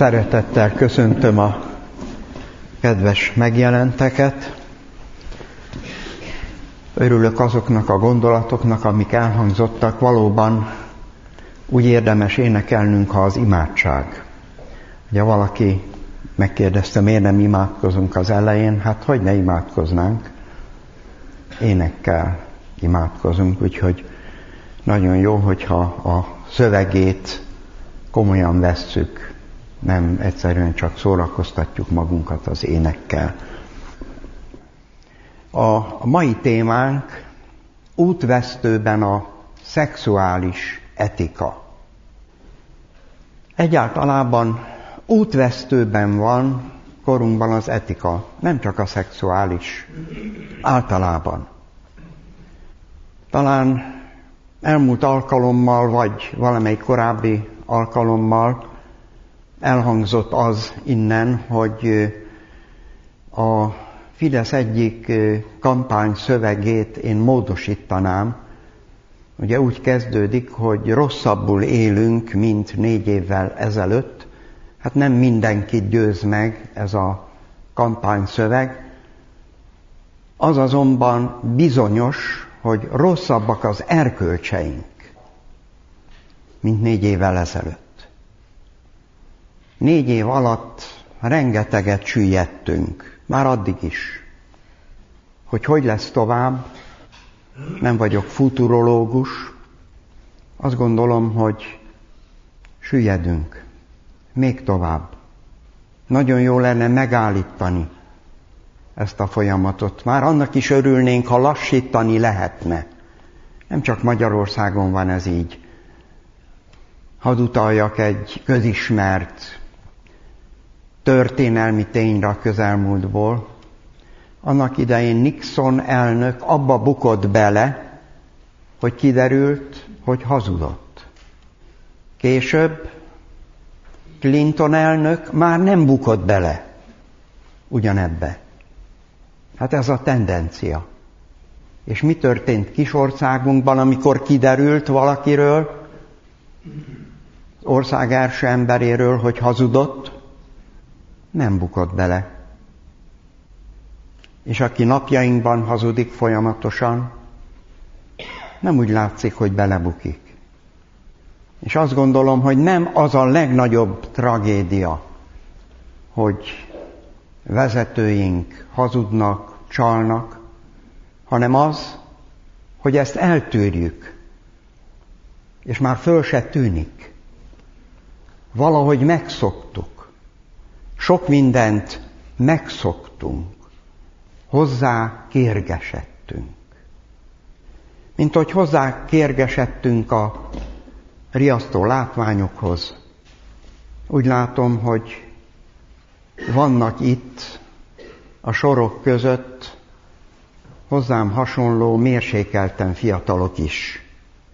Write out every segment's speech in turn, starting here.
Szeretettel köszöntöm a kedves megjelenteket. Örülök azoknak a gondolatoknak, amik elhangzottak. Valóban úgy érdemes énekelnünk, ha az imádság. Ugye valaki megkérdezte, miért nem imádkozunk az elején? Hát hogy ne imádkoznánk? Énekkel imádkozunk, úgyhogy nagyon jó, hogyha a szövegét komolyan vesszük, nem egyszerűen csak szórakoztatjuk magunkat az énekkel. A mai témánk útvesztőben a szexuális etika. Egyáltalában útvesztőben van korunkban az etika, nem csak a szexuális, általában. Talán elmúlt alkalommal, vagy valamelyik korábbi alkalommal elhangzott az innen, hogy a Fidesz egyik kampány szövegét én módosítanám. Ugye úgy kezdődik, hogy rosszabbul élünk, mint 4 évvel ezelőtt. Hát nem mindenkit győz meg ez a kampányszöveg. Az azonban bizonyos, hogy rosszabbak az erkölcseink, mint 4 évvel ezelőtt. 4 év alatt rengeteget süllyedtünk, már addig is. Hogy lesz tovább, nem vagyok futurológus, azt gondolom, hogy süllyedünk, még tovább. Nagyon jó lenne megállítani ezt a folyamatot. Már annak is örülnénk, ha lassítani lehetne. Nem csak Magyarországon van ez így. Hadd utaljak egy közismert történelmi tényre a közelmúltból. Annak idején Nixon elnök abba bukott bele, hogy kiderült, hogy hazudott. Később Clinton elnök már nem bukott bele ugyanebbe. Hát ez a tendencia. És mi történt kisországunkban, amikor kiderült valakiről, az ország első emberéről, hogy hazudott? Nem bukott bele. És aki napjainkban hazudik folyamatosan, nem úgy látszik, hogy belebukik. És azt gondolom, hogy nem az a legnagyobb tragédia, hogy vezetőink hazudnak, csalnak, hanem az, hogy ezt eltűrjük, és már föl se tűnik. Valahogy megszoktuk. Sok mindent megszoktunk. Hozzá kérgesedtünk. Mint hogy hozzá kérgesedtünk a riasztó látványokhoz. Úgy látom, hogy vannak itt a sorok között hozzám hasonló mérsékelten fiatalok is,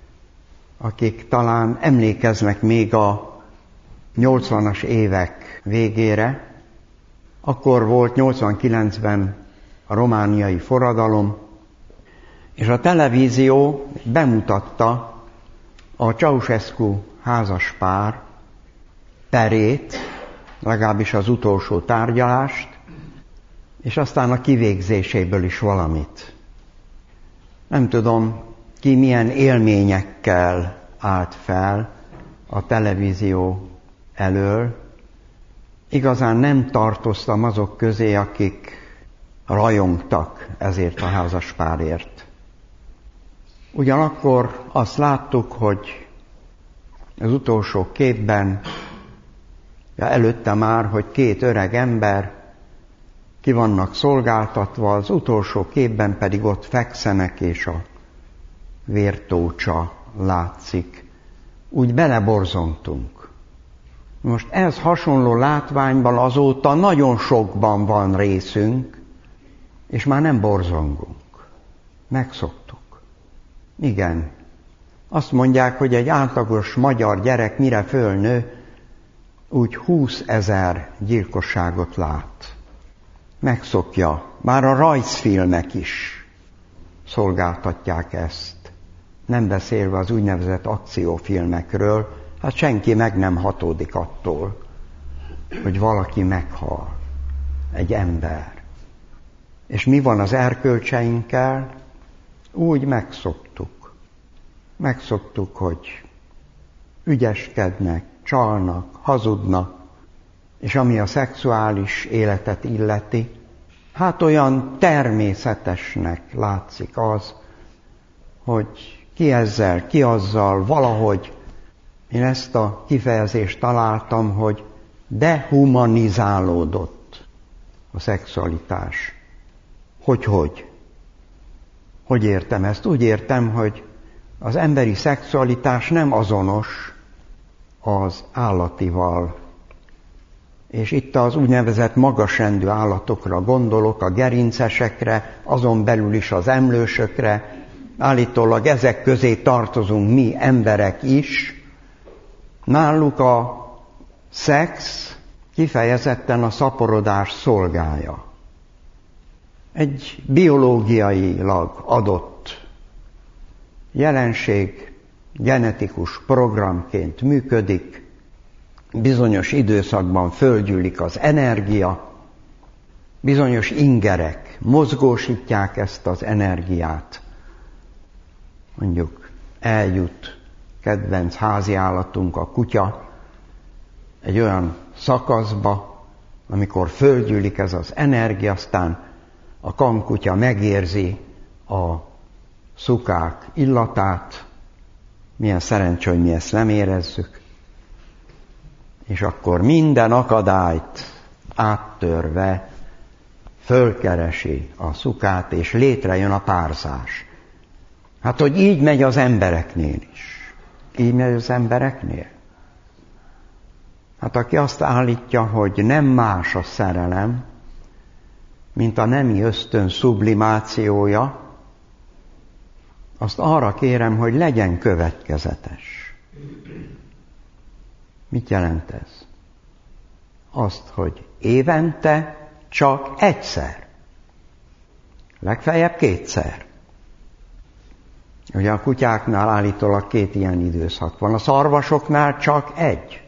akik talán emlékeznek még a 80-as évek végére. Akkor volt 89-ben a romániai forradalom, és a televízió bemutatta a Ceausescu házaspár perét, legalábbis az utolsó tárgyalást, és aztán a kivégzéséből is valamit. Nem tudom, ki milyen élményekkel állt fel a televízió elől. Igazán nem tartoztam azok közé, akik rajongtak ezért a házaspárért. Ugyanakkor azt láttuk, hogy az utolsó képben, előtte már, hogy 2 öreg ember ki vannak szolgáltatva, az utolsó képben pedig ott fekszenek, és a vértócsa látszik. Úgy beleborzongtunk. Most ez hasonló látványban azóta nagyon sokban van részünk, és már nem borzongunk. Megszoktuk. Igen. Azt mondják, hogy egy átlagos magyar gyerek mire fölnő, úgy 20 000 gyilkosságot lát. Megszokja. Már a rajzfilmek is szolgáltatják ezt. Nem beszélve az úgynevezett akciófilmekről, hát senki meg nem hatódik attól, hogy valaki meghal, egy ember. És mi van az erkölcseinkkel? Úgy megszoktuk. Megszoktuk, hogy ügyeskednek, csalnak, hazudnak, és ami a szexuális életet illeti, hát olyan természetesnek látszik az, hogy ki ezzel, ki azzal, valahogy én ezt a kifejezést találtam, hogy dehumanizálódott a szexualitás. Hogy értem ezt? Úgy értem, hogy az emberi szexualitás nem azonos az állatival. És itt az úgynevezett magasrendű állatokra gondolok, a gerincesekre, azon belül is az emlősökre. Állítólag ezek közé tartozunk mi emberek is. Náluk a szex kifejezetten a szaporodás szolgálja. Egy biológiailag adott jelenség, genetikus programként működik, bizonyos időszakban fölgyűlik az energia, bizonyos ingerek mozgósítják ezt az energiát. Mondjuk eljut kedvenc háziállatunk, a kutya, egy olyan szakaszba, amikor fölgyűlik ez az energia, aztán a kankutya megérzi a szukák illatát, milyen szerencsé, hogy mi ezt nem érezzük, és akkor minden akadályt áttörve fölkeresi a szukát, és létrejön a párzás. Hát, hogy így megy az embereknél is. Így megy az embereknél. Hát aki azt állítja, hogy nem más a szerelem, mint a nemi ösztön sublimációja, azt arra kérem, hogy legyen következetes. Mit jelent ez? Azt, hogy évente csak egyszer. Legfeljebb 2-szer. Ugye a kutyáknál állítólag 2 ilyen időszak van, a szarvasoknál csak 1.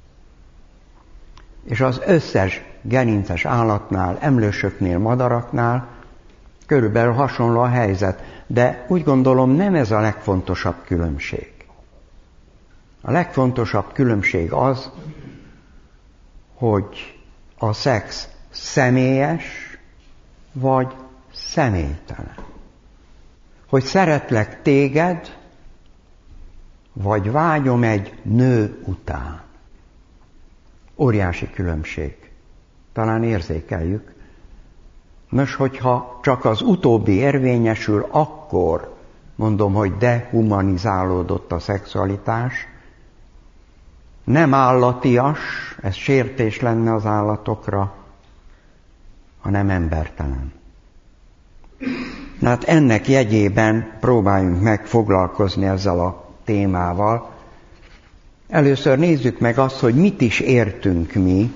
És az összes gerinces állatnál, emlősöknél, madaraknál körülbelül hasonló a helyzet. De úgy gondolom, nem ez a legfontosabb különbség. A legfontosabb különbség az, hogy a szex személyes vagy személytelen. Hogy szeretlek téged, vagy vágyom egy nő után. Óriási különbség. Talán érzékeljük. Nos, hogyha csak az utóbbi érvényesül, akkor mondom, hogy dehumanizálódott a szexualitás. Nem állatias, ez sértés lenne az állatokra, hanem embertelen. Hát ennek jegyében próbáljunk meg foglalkozni ezzel a témával. Először nézzük meg azt, hogy mit is értünk mi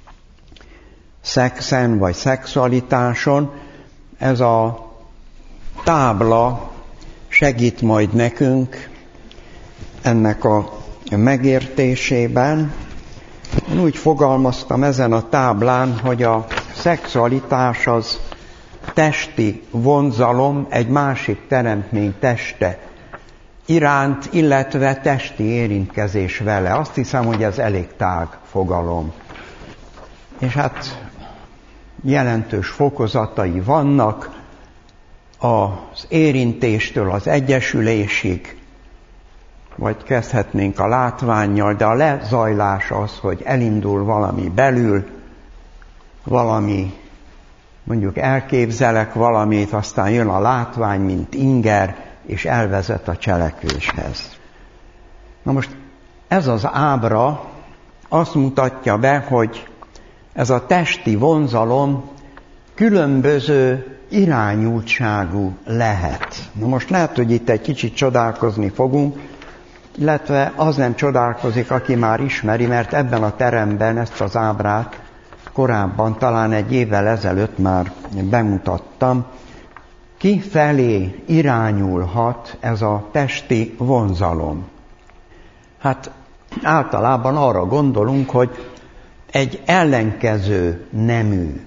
szexen vagy szexualitáson. Ez a tábla segít majd nekünk ennek a megértésében. Én úgy fogalmaztam ezen a táblán, hogy a szexualitás az testi vonzalom egy másik teremtmény teste iránt, illetve testi érintkezés vele. Azt hiszem, hogy ez elég tág fogalom. És hát jelentős fokozatai vannak, az érintéstől az egyesülésig, vagy kezdhetnénk a látvánnyal, de a lezajlás az, hogy elindul valami belül, valami, mondjuk elképzelek valamit, aztán jön a látvány, mint inger, és elvezet a cselekvéshez. Na most ez az ábra azt mutatja be, hogy ez a testi vonzalom különböző irányultságú lehet. Na most lehet, hogy itt egy kicsit csodálkozni fogunk, illetve az nem csodálkozik, aki már ismeri, mert ebben a teremben ezt az ábrát korábban, talán egy évvel ezelőtt már bemutattam. Kifelé irányulhat ez a testi vonzalom? Hát általában arra gondolunk, hogy egy ellenkező nemű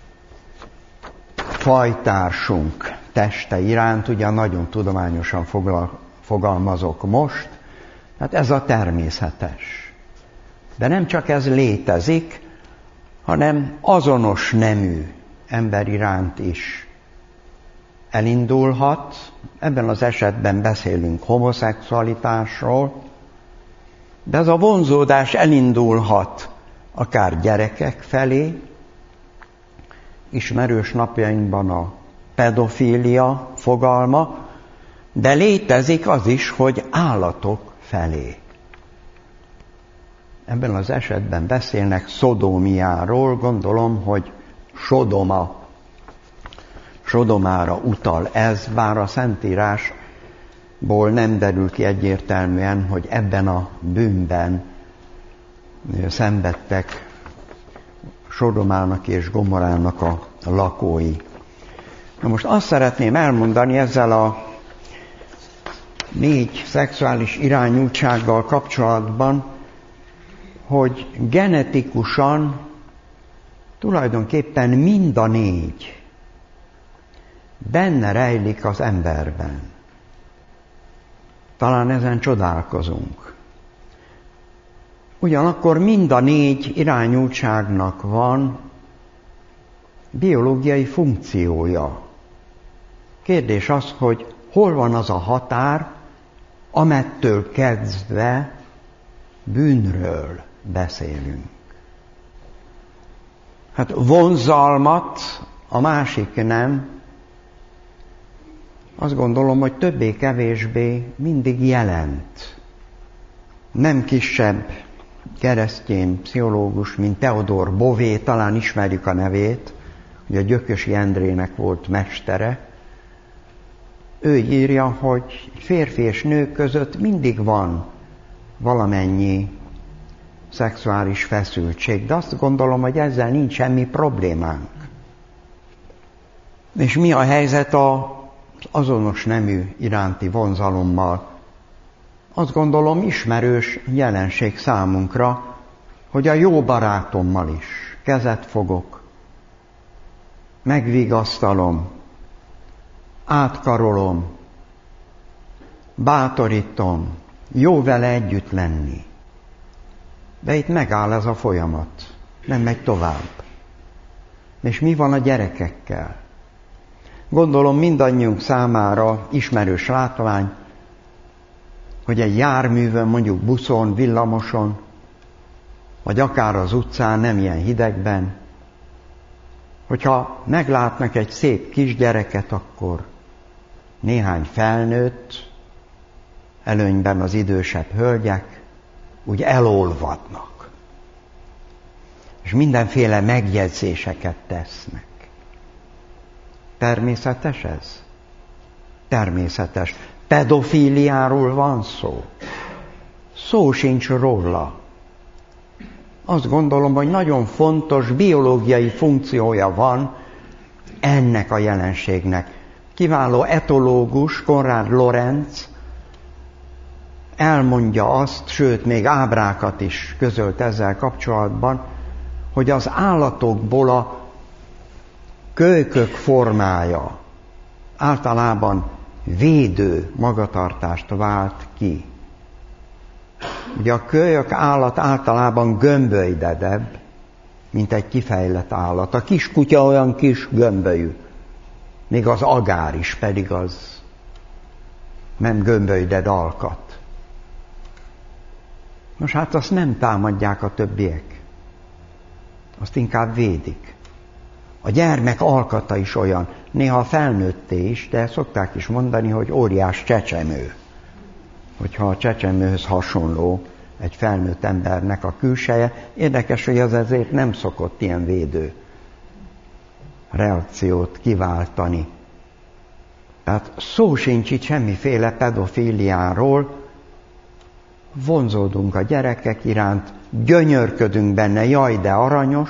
fajtársunk teste iránt, ugye nagyon tudományosan fogalmazok most, hát ez a természetes. De nem csak ez létezik, hanem azonos nemű ember iránt is elindulhat. Ebben az esetben beszélünk homoszexualitásról, de ez a vonzódás elindulhat akár gyerekek felé, ismerős napjainkban a pedofília fogalma, de létezik az is, hogy állatok felé. Ebben az esetben beszélnek szodómiáról, gondolom, hogy Sodomára utal ez, bár a Szentírásból nem derül ki egyértelműen, hogy ebben a bűnben szenvedtek Sodomának és Gomorának a lakói. Na most azt szeretném elmondani ezzel a 4 szexuális irányultsággal kapcsolatban, hogy genetikusan tulajdonképpen mind a 4 benne rejlik az emberben. Talán ezen csodálkozunk. Ugyanakkor mind a 4 irányultságnak van biológiai funkciója. Kérdés az, hogy hol van az a határ, amettől kezdve bűnről beszélünk. Hát vonzalmat a másik nem, azt gondolom, hogy többé-kevésbé mindig jelent. Nem kisebb keresztény pszichológus, mint Theodor Bové, talán ismerjük a nevét, ugye Gyökösi Endrének volt mestere. Ő írja, hogy férfi és nő között mindig van valamennyi szexuális feszültség, de azt gondolom, hogy ezzel nincs semmi problémánk. És mi a helyzet az azonos nemű iránti vonzalommal? Azt gondolom, ismerős jelenség számunkra, hogy a jó barátommal is kezet fogok, megvigasztalom, átkarolom, bátorítom, jó vele együtt lenni. De itt megáll ez a folyamat, nem megy tovább. És mi van a gyerekekkel? Gondolom mindannyiunk számára ismerős látvány, hogy egy járművön, mondjuk buszon, villamoson, vagy akár az utcán, nem ilyen hidegben, hogyha meglátnak egy szép kisgyereket, akkor néhány felnőtt, előnyben az idősebb hölgyek, úgy elolvadnak. És mindenféle megjegyzéseket tesznek. Természetes ez? Természetes. Pedofíliáról van szó. Szó sincs róla. Azt gondolom, hogy nagyon fontos biológiai funkciója van ennek a jelenségnek. Kiváló etológus, Konrad Lorenz elmondja azt, sőt, még ábrákat is közölt ezzel kapcsolatban, hogy az állatokból a kölykök formája általában védő magatartást vált ki. Ugye a kölyök állat általában gömbölydedebb, mint egy kifejlett állat. A kiskutya olyan kis gömbölyű. Még az agár is, pedig az nem gömbölyded alkat. Nos, hát azt nem támadják a többiek. Azt inkább védik. A gyermek alkata is olyan, néha felnőtté is, de szokták is mondani, hogy óriás csecsemő. Hogyha a csecsemőhöz hasonló egy felnőtt embernek a külseje, érdekes, hogy az ezért nem szokott ilyen védő reakciót kiváltani. Tehát szó sincs itt semmiféle pedofíliáról, vonzódunk a gyerekek iránt, gyönyörködünk benne, jaj, de aranyos,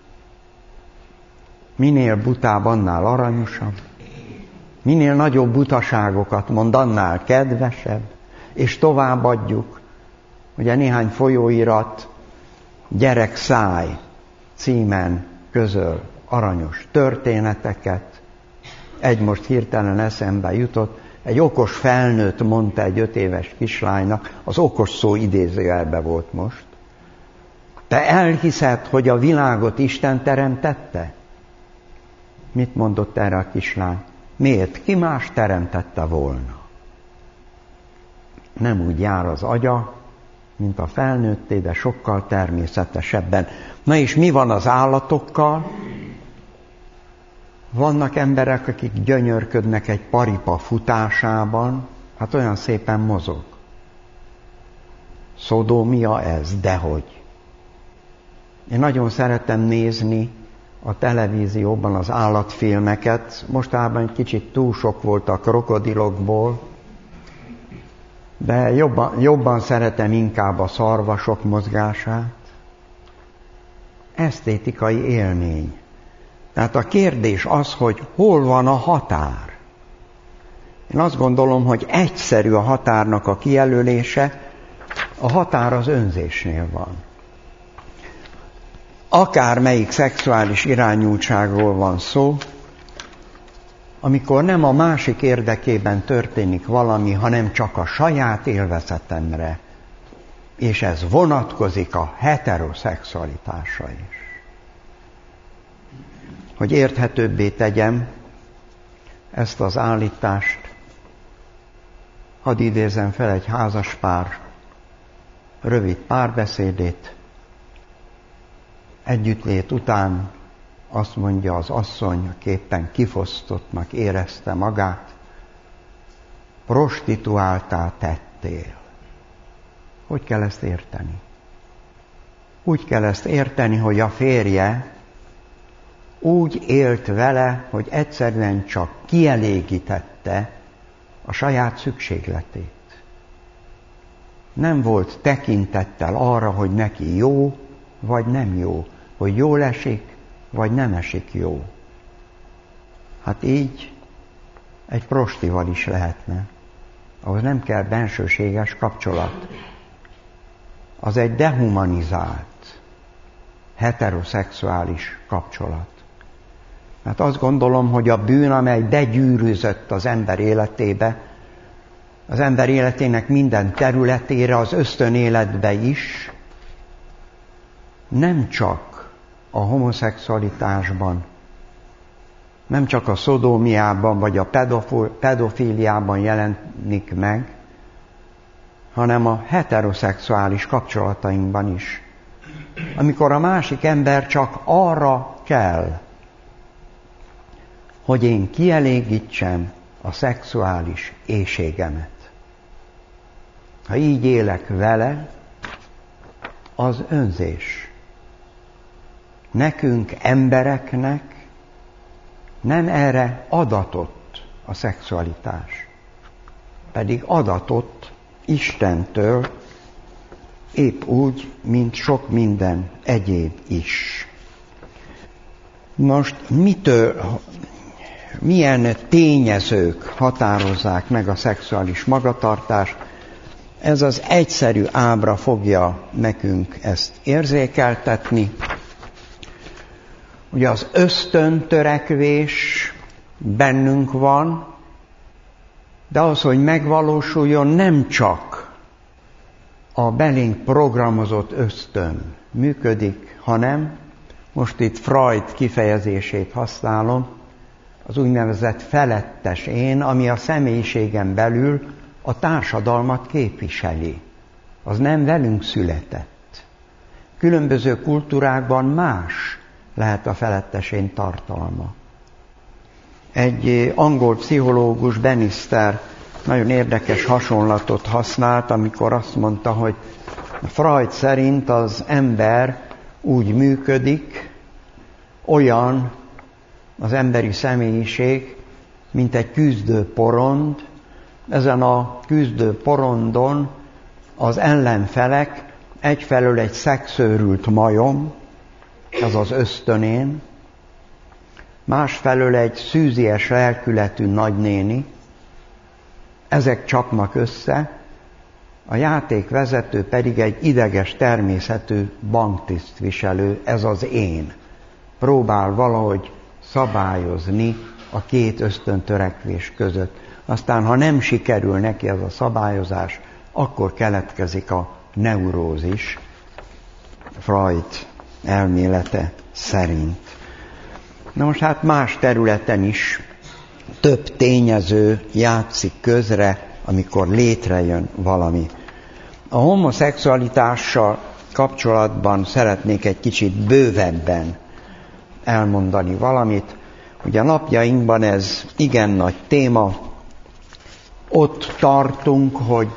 minél butább, annál aranyosabb, minél nagyobb butaságokat mond, annál kedvesebb, és továbbadjuk. Ugye néhány folyóirat Gyerek száj címen közöl aranyos történeteket. Egy most hirtelen eszembe jutott, egy okos felnőtt mondta egy 5 éves kislánynak, az okos szó idézőjelbe volt most: te elhiszed, hogy a világot Isten teremtette? Mit mondott erre a kislány? Miért? Ki más teremtette volna? Nem úgy jár az agya, mint a felnőtté, de sokkal természetesebben. Na és mi van az állatokkal? Vannak emberek, akik gyönyörködnek egy paripa futásában, hát olyan szépen mozog. Szodómia ez, dehogy. Én nagyon szeretem nézni a televízióban az állatfilmeket. Mostában egy kicsit túl sok volt a krokodilokból, de jobban szeretem inkább a szarvasok mozgását. Esztétikai élmény. Tehát a kérdés az, hogy hol van a határ. Én azt gondolom, hogy egyszerű a határnak a kijelölése, a határ az önzésnél van. Akármelyik szexuális irányultságról van szó, amikor nem a másik érdekében történik valami, hanem csak a saját élvezetemre, és ez vonatkozik a heteroszexualitásra is. Hogy érthetőbbé tegyem ezt az állítást, hadd idézem fel egy házaspár rövid párbeszédét. Együttlét után azt mondja az asszony, aki éppen kifosztottnak érezte magát: prostituáltá tettél. Hogy kell ezt érteni? Úgy kell ezt érteni, hogy a férje úgy élt vele, hogy egyszerűen csak kielégítette a saját szükségletét. Nem volt tekintettel arra, hogy neki jó, vagy nem jó, hogy jól esik, vagy nem esik jó. Hát így egy prostival is lehetne. Ahhoz nem kell bensőséges kapcsolat. Az egy dehumanizált, heteroszexuális kapcsolat. Mert azt gondolom, hogy a bűn, amely begyűrűzött az ember életébe, az ember életének minden területére, az ösztönéletbe is, nem csak a homoszexualitásban, nem csak a szodómiában vagy a pedofíliában jelenik meg, hanem a heteroszexuális kapcsolatainkban is. Amikor a másik ember csak arra kell, hogy én kielégítsem a szexuális éhségemet. Ha így élek vele, az önzés. Nekünk, embereknek nem erre adatott a szexualitás, pedig adatott Istentől, épp úgy, mint sok minden egyéb is. Most milyen tényezők határozzák meg a szexuális magatartást? Ez az egyszerű ábra fogja nekünk ezt érzékeltetni. Ugye az ösztöntörekvés bennünk van, de az, hogy megvalósuljon, nem csak a belénk programozott ösztön működik, hanem, most itt Freud kifejezését használom, az úgynevezett felettes én, ami a személyiségen belül a társadalmat képviseli. Az nem velünk született. Különböző kultúrákban más lehet a felettes én tartalma. Egy angol pszichológus, Bannister, nagyon érdekes hasonlatot használt, amikor azt mondta, hogy Freud szerint az ember úgy működik, olyan az emberi személyiség, mint egy küzdő porond. Ezen a küzdő porondon az ellenfelek egyfelől egy szexőrült majom, ez az ösztönén, másfelől egy szűzies lelkületű nagynéni. Ezek csapnak össze, a játékvezető pedig egy ideges természetű banktisztviselő, ez az én. Próbál valahogy szabályozni a két ösztöntörekvés között. Aztán, ha nem sikerül neki ez a szabályozás, akkor keletkezik a neurózis, Freud elmélete szerint. Na most hát más területen is több tényező játszik közre, amikor létrejön valami. A homoszexualitással kapcsolatban szeretnék egy kicsit bővebben elmondani valamit. Ugye napjainkban ez igen nagy téma. Ott tartunk, hogy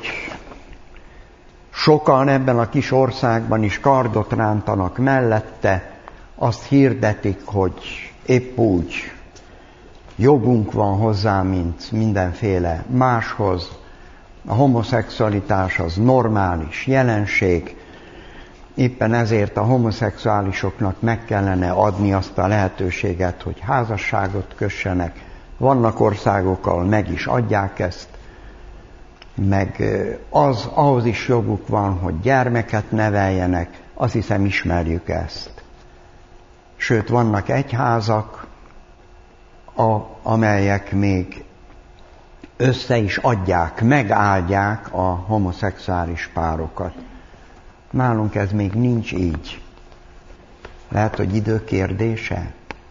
sokan ebben a kis országban is kardot rántanak mellette, azt hirdetik, hogy épp úgy jogunk van hozzá, mint mindenféle máshoz. A homoszexualitás az normális jelenség, éppen ezért a homoszexuálisoknak meg kellene adni azt a lehetőséget, hogy házasságot kössenek. Vannak országok, ahol meg is adják ezt, meg ahhoz is joguk van, hogy gyermeket neveljenek, azt hiszem ismerjük ezt. Sőt, vannak egyházak, amelyek még össze is adják, megáldják a homoszexuális párokat. Nálunk ez még nincs így. Lehet, hogy idő kérdése.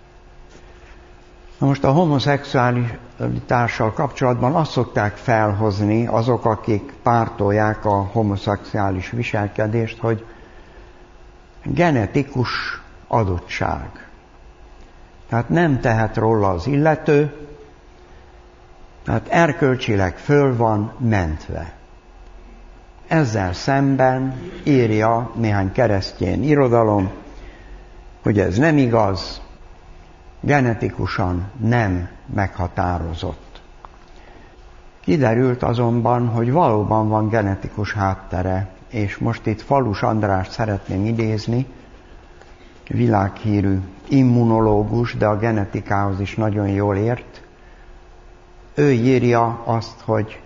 Na most a homoszexualitással kapcsolatban azt szokták felhozni azok, akik pártolják a homoszexuális viselkedést, hogy genetikus adottság. Tehát nem tehet róla az illető, tehát erkölcsileg föl van mentve. Ezzel szemben írja néhány keresztény irodalom, hogy ez nem igaz, genetikusan nem meghatározott. Kiderült azonban, hogy valóban van genetikus háttere, és most itt Falus Andrást szeretném idézni, világhírű immunológus, de a genetikához is nagyon jól ért. Ő írja azt, hogy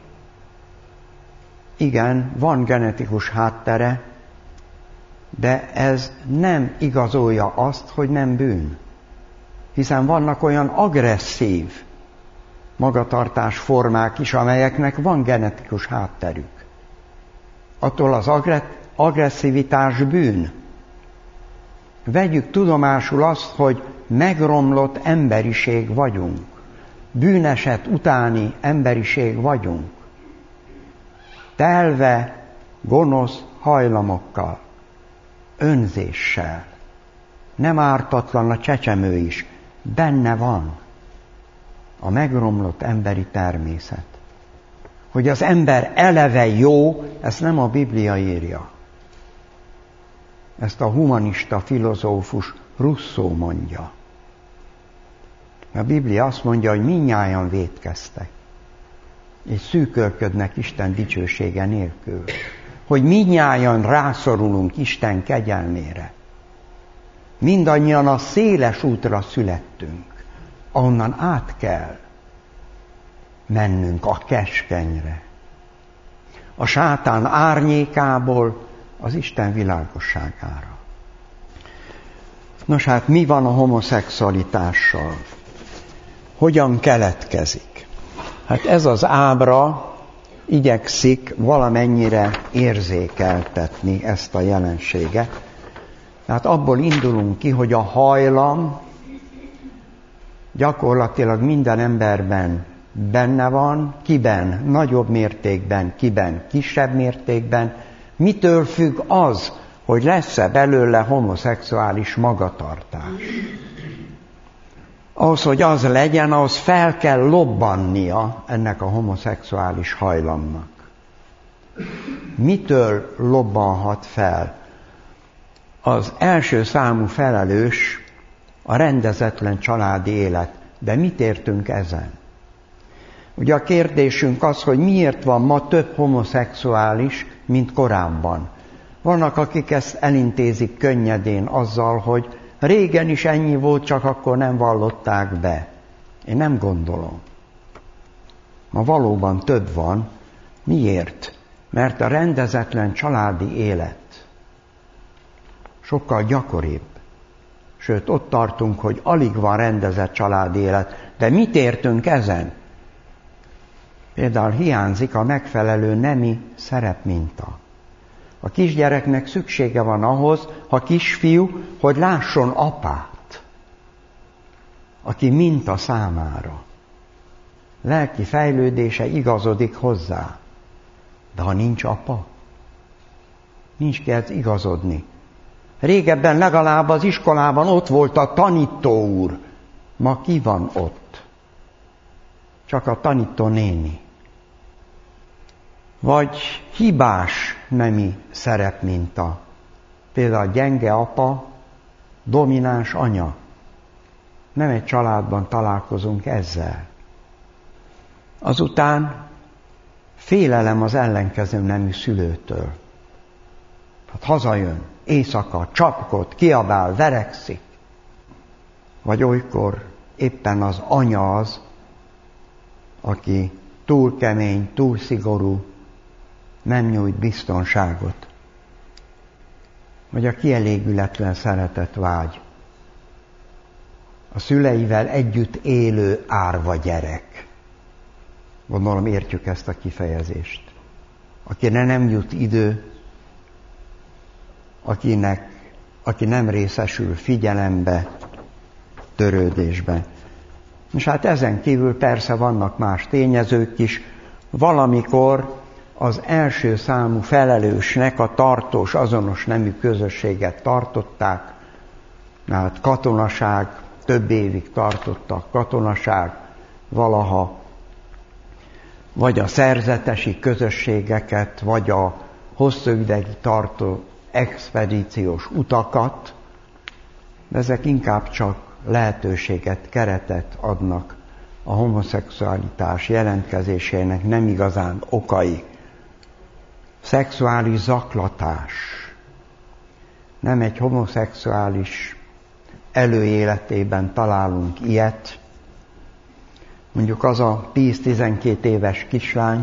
igen, van genetikus háttere, de ez nem igazolja azt, hogy nem bűn. Hiszen vannak olyan agresszív magatartás formák is, amelyeknek van genetikus hátterük. Attól az agresszivitás bűn. Vegyük tudomásul azt, hogy megromlott emberiség vagyunk. Bűneset utáni emberiség vagyunk. Telve gonosz hajlamokkal, önzéssel. Nem ártatlan a csecsemő is. Benne van a megromlott emberi természet. Hogy az ember eleve jó, ezt nem a Biblia írja. Ezt a humanista filozófus Rousseau mondja. A Biblia azt mondja, hogy mindnyájan vétkeztek, és szűkölködnek Isten dicsősége nélkül. Hogy mindnyájan rászorulunk Isten kegyelmére. Mindannyian a széles útra születtünk, ahonnan át kell mennünk a keskenyre. A sátán árnyékából az Isten világosságára. Nos hát, mi van a homoszexualitással? Hogyan keletkezik? Hát ez az ábra igyekszik valamennyire érzékeltetni ezt a jelenséget. Tehát abból indulunk ki, hogy a hajlam gyakorlatilag minden emberben benne van, kiben nagyobb mértékben, kiben kisebb mértékben. Mitől függ az, hogy lesz-e belőle homoszexuális magatartás? Ahhoz, hogy az legyen, ahhoz fel kell lobbannia ennek a homoszexuális hajlamnak. Mitől lobbanhat fel? Az első számú felelős a rendezetlen családi élet. De mit értünk ezen? Ugye a kérdésünk az, hogy miért van ma több homoszexuális, mint korábban. Vannak, akik ezt elintézik könnyedén azzal, hogy régen is ennyi volt, csak akkor nem vallották be. Én nem gondolom. Ma valóban több van. Miért? Mert a rendezetlen családi élet sokkal gyakoribb. Sőt, ott tartunk, hogy alig van rendezett családi élet. De mit értünk ezen? Például hiányzik a megfelelő nemi szerepminta. A kisgyereknek szüksége van ahhoz, ha kisfiú, hogy lásson apát, aki minta számára. Lelki fejlődése igazodik hozzá. De ha nincs apa, nincs kihez igazodni. Régebben legalább az iskolában ott volt a tanító úr. Ma ki van ott? Csak a tanító néni. Vagy hibás nemi szerepminta. Például gyenge apa, domináns anya. Nem egy családban találkozunk ezzel. Azután félelem az ellenkező nemű szülőtől. Hát hazajön, éjszaka, csapkod, kiabál, verekszik. Vagy olykor éppen az anya az, aki túl kemény, túl szigorú, nem nyújt biztonságot. Vagy a kielégületlen szeretet vágy. A szüleivel együtt élő árva gyerek. Gondolom értjük ezt a kifejezést. Akire nem jut idő, aki nem részesül figyelembe, törődésbe. És hát ezen kívül persze vannak más tényezők is. Valamikor az első számú felelősnek a tartós, azonos nemű közösséget tartották, hát katonaság, több évig tartottak katonaság, valaha, vagy a szerzetesi közösségeket, vagy a hosszú ideig tartó expedíciós utakat, de ezek inkább csak lehetőséget, keretet adnak a homoszexualitás jelentkezésének, nem igazán okai. Szexuális zaklatás. Nem egy homoszexuális előéletében találunk ilyet. Mondjuk az a 10-12 éves kislány,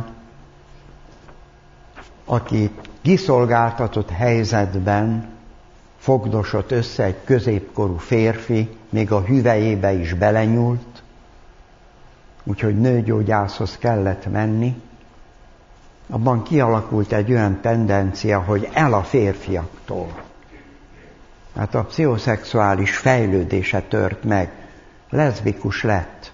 aki kiszolgáltatott helyzetben fogdosott össze egy középkorú férfi, még a hüvelyébe is belenyúlt, úgyhogy nőgyógyászhoz kellett menni. Abban kialakult egy olyan tendencia, hogy el a férfiaktól. Hát a pszichoszexuális fejlődése tört meg, leszbikus lett.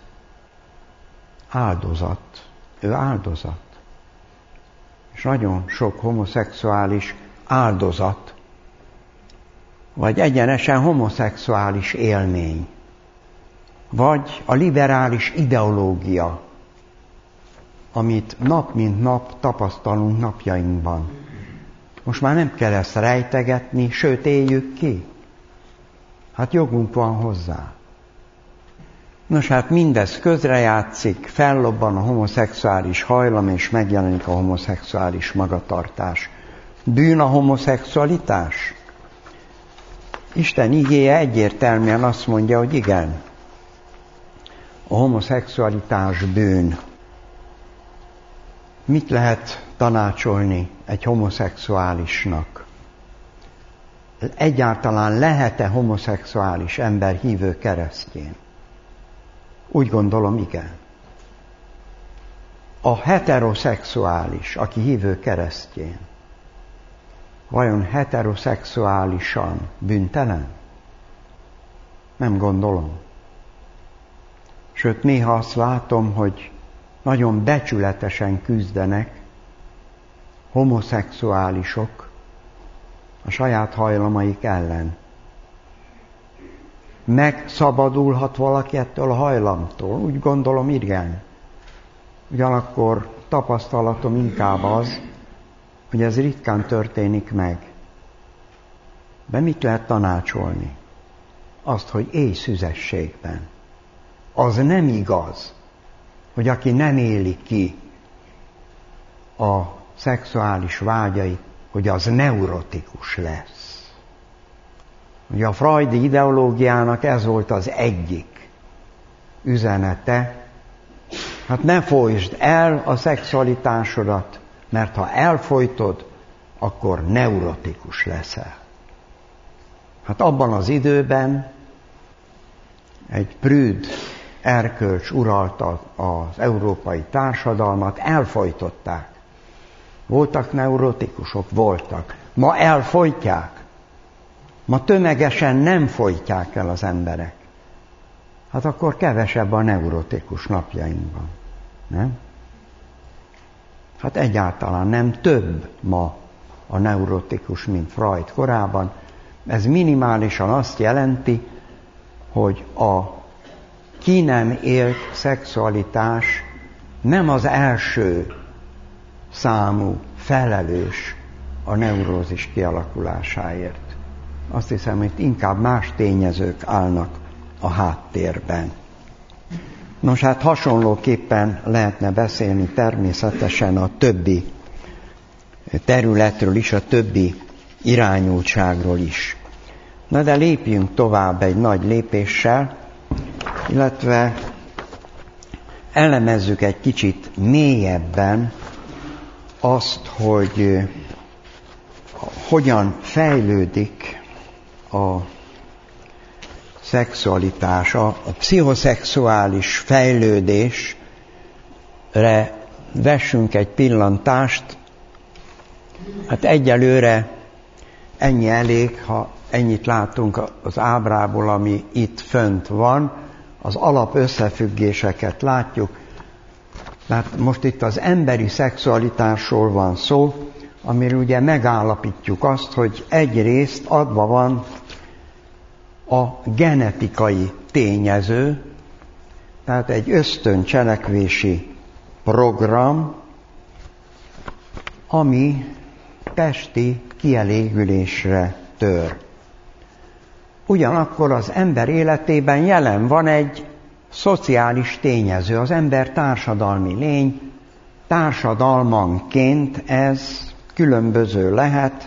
Áldozat. Ő áldozat. És nagyon sok homoszexuális áldozat, vagy egyenesen homoszexuális élmény, vagy a liberális ideológia, amit nap mint nap tapasztalunk napjainkban. Most már nem kell ezt rejtegetni, sőt éljük ki. Hát jogunk van hozzá. Nos, hát mindez közrejátszik, fellobban a homoszexuális hajlam, és megjelenik a homoszexuális magatartás. Bűn a homoszexualitás? Isten igéje egyértelműen azt mondja, hogy igen. A homoszexualitás bűn. Mit lehet tanácsolni egy homoszexuálisnak? Egyáltalán lehet-e homoszexuális ember hívő keresztjén? Úgy gondolom, igen. A heteroszexuális, aki hívő keresztjén, vajon heteroszexuálisan bűntelen? Nem gondolom. Sőt, néha azt látom, hogy nagyon becsületesen küzdenek homoszexuálisok a saját hajlamaik ellen. Megszabadulhat valaki ettől a hajlamtól? Úgy gondolom, igen. Ugyanakkor tapasztalatom inkább az, hogy ez ritkán történik meg. De mit lehet tanácsolni? Azt, hogy élj szüzességben. Az nem igaz, hogy aki nem éli ki a szexuális vágyait, hogy az neurotikus lesz. Ugye a freudi ideológiának ez volt az egyik üzenete. Hát ne folytsd el a szexualitásodat, mert ha elfojtod, akkor neurotikus leszel. Hát abban az időben egy prűd erkölcs uralta az európai társadalmat, elfojtották. Voltak neurotikusok? Voltak. Ma elfojtják. Ma tömegesen nem folytják el az emberek. Hát akkor kevesebb a neurotikus napjainkban. Nem? Hát egyáltalán nem több ma a neurotikus, mint Freud korában. Ez minimálisan azt jelenti, hogy a ki nem élt szexualitás nem az első számú felelős a neurózis kialakulásáért. Azt hiszem, hogy inkább más tényezők állnak a háttérben. Nos, hát hasonlóképpen lehetne beszélni természetesen a többi területről is, a többi irányultságról is. Na de lépjünk tovább egy nagy lépéssel, illetve elemezzük egy kicsit mélyebben azt, hogy hogyan fejlődik a szexualitás, a pszichoszexuális fejlődésre vessünk egy pillantást. Hát egyelőre ennyi elég, ha ennyit látunk az ábrából, ami itt fönt van, az alap összefüggéseket látjuk. Tehát most itt az emberi szexualitásról van szó, amiről ugye megállapítjuk azt, hogy egyrészt adva van a genetikai tényező, tehát egy ösztöncselekvési program, ami testi kielégülésre tör. Ugyanakkor az ember életében jelen van egy szociális tényező, az ember társadalmi lény, társadalmanként ez különböző lehet,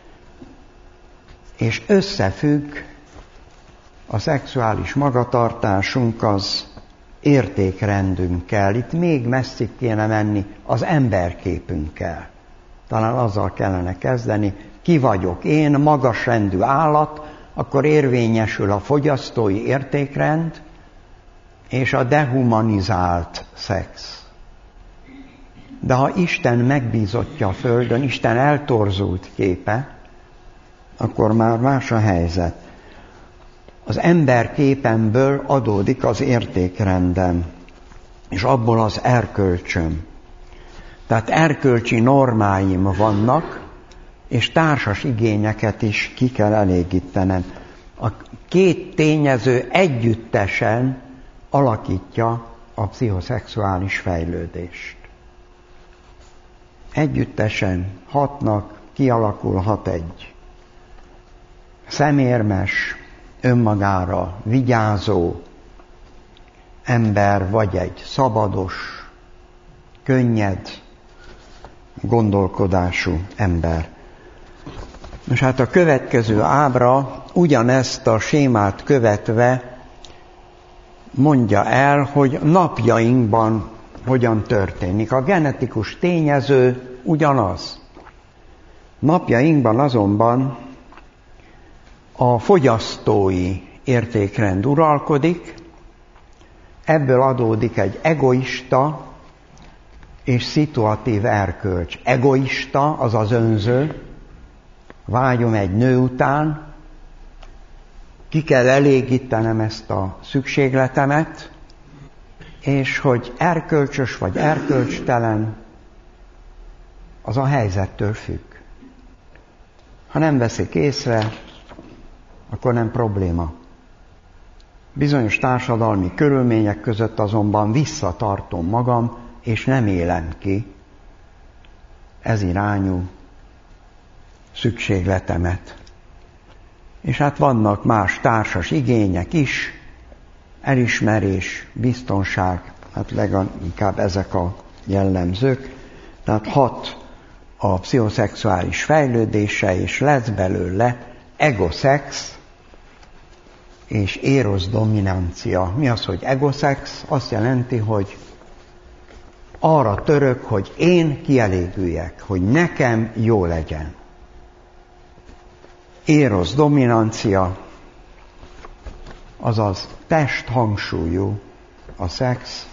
és összefügg a szexuális magatartásunk az értékrendünkkel. Itt még messzig kéne menni az emberképünkkel. Talán azzal kellene kezdeni, ki vagyok én, magasrendű állat, akkor érvényesül a fogyasztói értékrend és a dehumanizált szex. De ha Isten megbízottja a földön, Isten eltorzult képe, akkor már más a helyzet. Az ember képemből adódik az értékrendem, és abból az erkölcsöm. Tehát erkölcsi normáim vannak, és társas igényeket is ki kell elégítenem. A két tényező együttesen alakítja a pszichoszexuális fejlődést. Együttesen hatnak, kialakulhat egy szemérmes, önmagára vigyázó ember, vagy egy szabados, könnyed gondolkodású ember. Most hát a következő ábra ugyanezt a sémát követve mondja el, hogy napjainkban hogyan történik. A genetikus tényező ugyanaz. Napjainkban azonban a fogyasztói értékrend uralkodik, ebből adódik egy egoista és szituatív erkölcs. Egoista, azaz önző, vágyom egy nő után, ki kell elégítenem ezt a szükségletemet, és hogy erkölcsös vagy erkölcstelen, az a helyzettől függ. Ha nem veszik észre, akkor nem probléma. Bizonyos társadalmi körülmények között azonban visszatartom magam, és nem élem ki ez irányú szükségletemet. És hát vannak más társas igények is, elismerés, biztonság, hát leginkább ezek a jellemzők. Tehát hat a pszichoszexuális fejlődése, és lesz belőle egoszex és érosz dominancia. Mi az, hogy egoszex? Azt jelenti, hogy arra török, hogy én kielégüljek, hogy nekem jó legyen. Érosz dominancia, azaz testhangsúlyú a szex,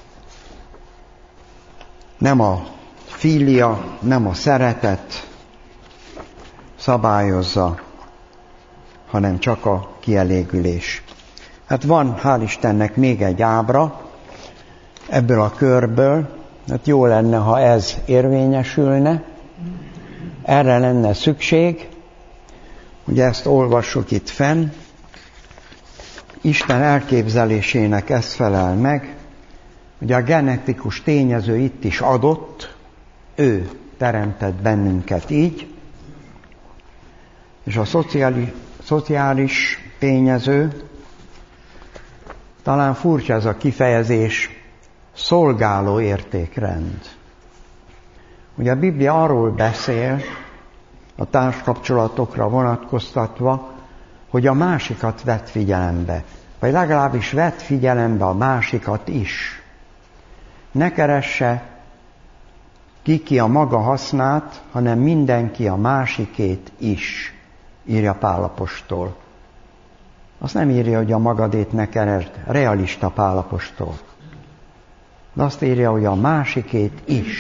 nem a filia, nem a szeretet szabályozza, hanem csak a kielégülés. Hát van, hál' Istennek, még egy ábra ebből a körből, hát jó lenne, ha ez érvényesülne, erre lenne szükség. Ugye ezt olvassuk itt fenn, Isten elképzelésének ez felel meg, ugye a genetikus tényező itt is adott, ő teremtett bennünket így, és a szociális tényező, talán furcsa ez a kifejezés, szolgáló értékrend. Ugye a Biblia arról beszél, a társkapcsolatokra vonatkoztatva, hogy a másikat vett figyelembe, vagy legalábbis vett figyelembe a másikat is. Ne keresse ki a maga hasznát, hanem mindenki a másikét is, írja Pál apostol. Azt nem írja, hogy a magadét ne keresd, realista Pál apostol. De azt írja, hogy a másikét is.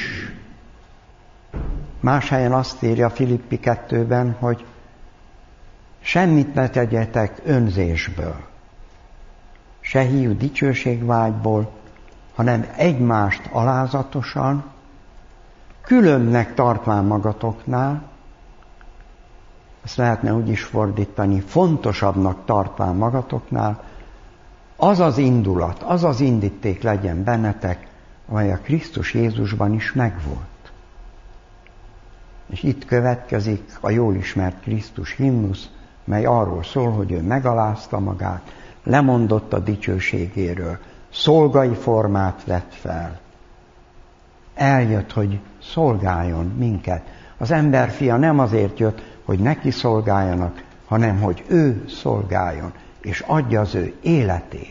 Más helyen azt írja Filippi 2-ben, hogy semmit ne tegyetek önzésből, se hiú dicsőségvágyból, hanem egymást alázatosan, különbnek tartván magatoknál, ezt lehetne úgy is fordítani, fontosabbnak tartván magatoknál, az az indulat, az az indíték legyen bennetek, amely a Krisztus Jézusban is megvolt. És itt következik a jól ismert Krisztus himnusz, mely arról szól, hogy ő megalázta magát, lemondott a dicsőségéről, szolgai formát vett fel. Eljött, hogy szolgáljon minket. Az emberfia nem azért jött, hogy neki szolgáljanak, hanem hogy ő szolgáljon, és adja az ő életét.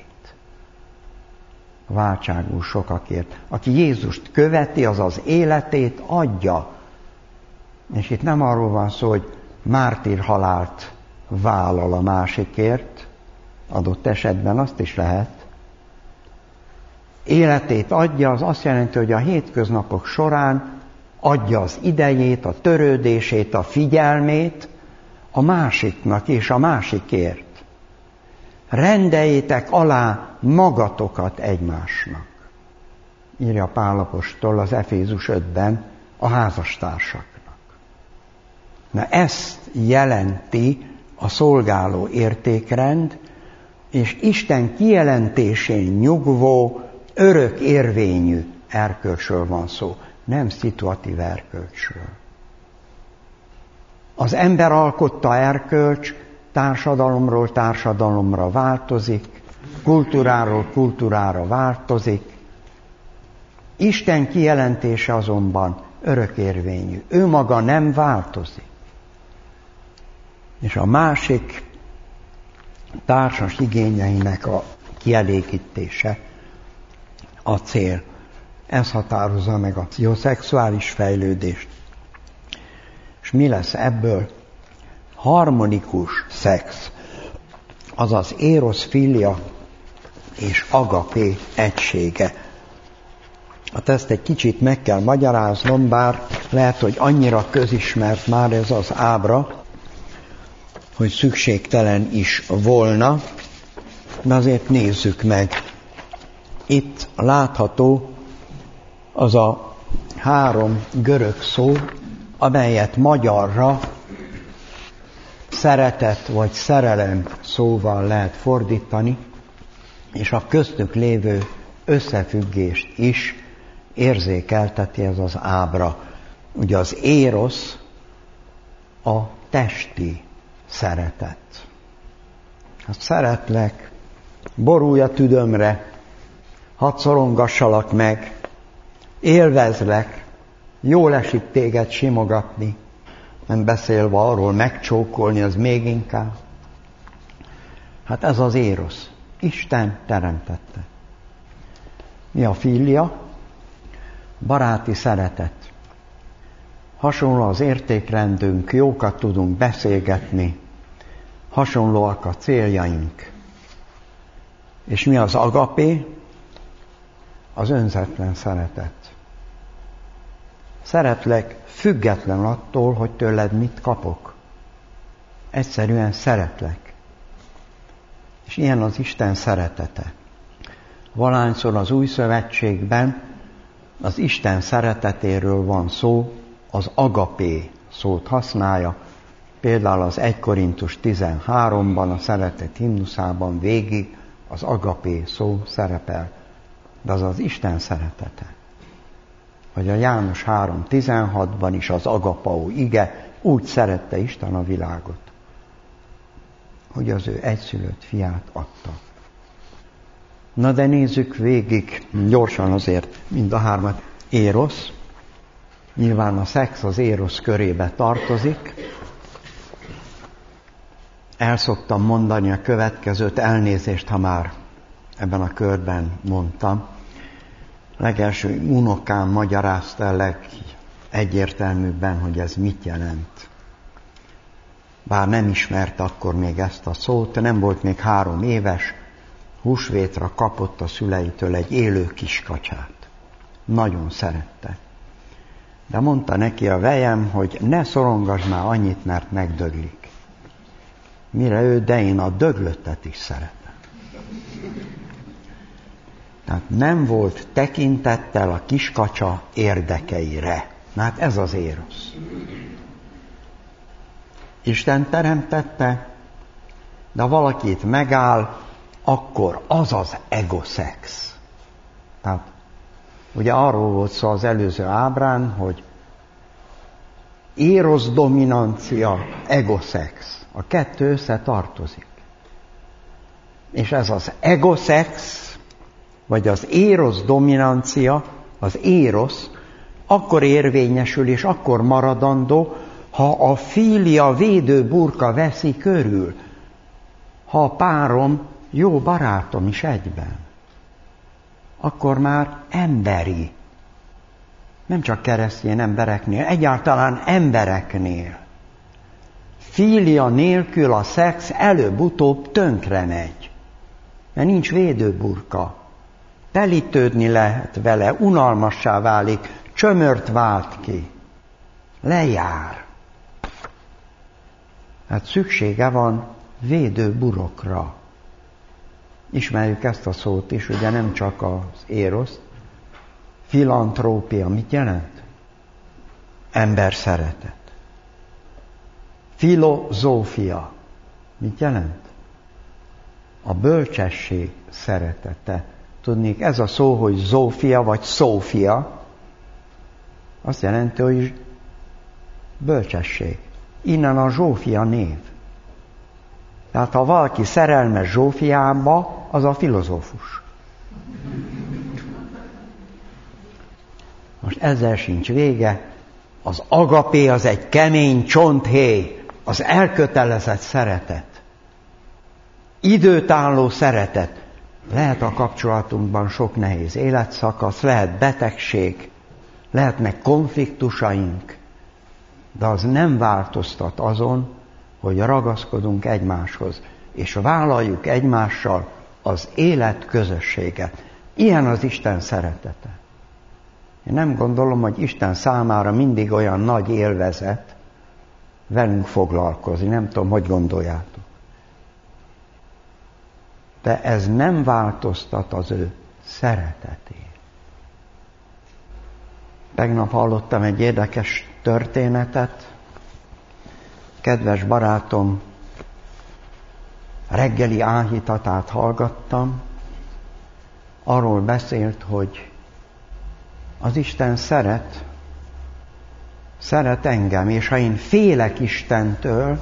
Váltságul sokakért. Aki Jézust követi, az az életét adja. És itt nem arról van szó, hogy mártírhalált vállal a másikért, adott esetben azt is lehet. Életét adja, az azt jelenti, hogy a hétköznapok során adja az idejét, a törődését, a figyelmét a másiknak és a másikért. Rendeljétek alá magatokat egymásnak, írja Pál apostol az Efézus 5-ben a házastársaknak. Na ezt jelenti a szolgáló értékrend, és Isten kijelentésén nyugvó, örök érvényű erkölcsről van szó, nem szituatív erkölcsről. Az ember alkotta erkölcs társadalomról társadalomra változik, kultúráról kultúrára változik. Isten kijelentése azonban örökérvényű. Ő maga nem változik. És a másik társas igényeinek a kielégítése a cél. Ez határozza meg a pszichoszexuális fejlődést. És mi lesz ebből? Harmonikus szex, azaz érosz, filia és agapé egysége. Hát ezt egy kicsit meg kell magyaráznom, bár lehet, hogy annyira közismert már ez az ábra, hogy szükségtelen is volna, de azért nézzük meg. Itt látható az a 3 görög szó, amelyet magyarra szeretet vagy szerelem szóval lehet fordítani, és a köztük lévő összefüggést is érzékelteti ez az ábra. Ugye az érosz a testi szeretet. Hát szeretlek, borulj a tüdömre, hadd szorongassalak meg, élvezlek, jól esik téged simogatni, nem beszélve arról megcsókolni, az még inkább. Hát ez az érosz. Isten teremtette. Mi a filia? baráti szeretet. Hasonló az értékrendünk, jókat tudunk beszélgetni, hasonlóak a céljaink. És mi az agapé? Az önzetlen szeretet. Szeretlek független attól, hogy tőled mit kapok. Egyszerűen szeretlek. És ilyen az Isten szeretete. Valahányszor az Új Szövetségben az Isten szeretetéről van szó, az agapé szót használja, például az 1 Korintus 13-ban, a szeretet himnuszában végig az agapé szó szerepel, de az az Isten szeretete. Vagy a János 3:16-ban is az agapau ige, úgy szerette Isten a világot, hogy az ő egyszülött fiát adta. Na de nézzük végig gyorsan azért mind a hármat. Érosz. Nyilván a szex az érosz körébe tartozik. El szoktam mondani a következőt, elnézést, ha már ebben a körben mondtam. Legelső unokám magyarázta legegyértelműbben, hogy ez mit jelent. Bár nem ismerte akkor még ezt a szót, nem volt még 3 éves, húsvétra kapott a szüleitől egy élő kiskacsát. Nagyon szerette. De mondta neki a vejem, hogy ne szorongass már annyit, mert megdöglik. Mire ő, de én a döglöttet is szeretem. Tehát nem volt tekintettel a kiskacsa érdekeire. Na hát ez az érosz. Isten teremtette, de ha valaki itt megáll, akkor az az egoszex. Tehát ugye arról volt szó az előző ábrán, hogy érosz dominancia, egoszex. A kettő összetartozik. És ez az egoszex, vagy az érosz dominancia, az érosz, akkor érvényesül és akkor maradandó, ha a filia védőburka veszi körül, ha a párom jó barátom is egyben, akkor már emberi. Nem csak keresztény embereknél, egyáltalán embereknél. Filia nélkül a szex előbb-utóbb tönkre megy, mert nincs védőburka. Telítődni lehet vele, unalmassá válik, csömört vált ki. Lejár. Hát szüksége van védőburokra. Ismerjük ezt a szót is, ugye nem csak az éroszt. Filantrópia mit jelent? Ember szeretet. Filozófia mit jelent? A bölcsesség szeretete. Tudnék, ez a szó, hogy Zófia vagy Szófia, azt jelenti, hogy bölcsesség. Innen a Zsófia név. Tehát ha valaki szerelmes Zsófiába, az a filozófus. Most ezzel sincs vége. Az agapé az egy kemény csonthéj, az elkötelezett szeretet. Időtálló szeretet. Lehet a kapcsolatunkban sok nehéz életszakasz, lehet betegség, lehetnek konfliktusaink, de az nem változtat azon, hogy ragaszkodunk egymáshoz, és vállaljuk egymással az élet közösséget. Ilyen az Isten szeretete. Én nem gondolom, hogy Isten számára mindig olyan nagy élvezet velünk foglalkozni. Nem tudom, hogy gondoljátok. De ez nem változtat az ő szeretetén. Tegnap hallottam egy érdekes történetet. Kedves barátom reggeli áhítatát hallgattam. Arról beszélt, hogy az Isten szeret engem, és ha én félek Istentől,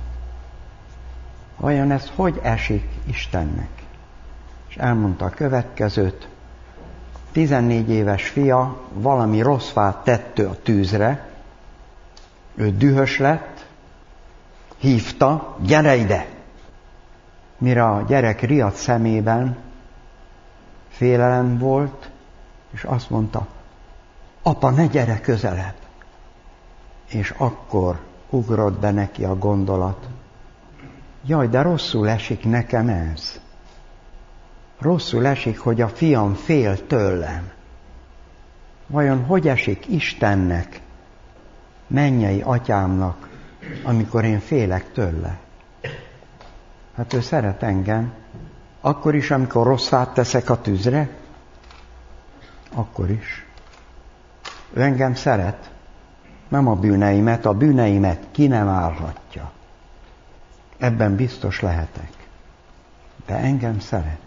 vajon ez hogy esik Istennek? És elmondta a következőt. 14 éves fia valami rossz fát tett a tűzre, ő dühös lett, hívta, gyere ide! Mire a gyerek riadt szemében félelem volt, és azt mondta, apa, ne gyere közelebb. És akkor ugrott be neki a gondolat. Jaj, de rosszul esik nekem ez. Rosszul esik, hogy a fiam fél tőlem. Vajon hogy esik Istennek, mennyei atyámnak, amikor én félek tőle? Hát ő szeret engem. Akkor is, amikor rossz fát teszek a tűzre? Akkor is. Ő engem szeret. Nem a bűneimet ki nem állhatja. Ebben biztos lehetek. De engem szeret.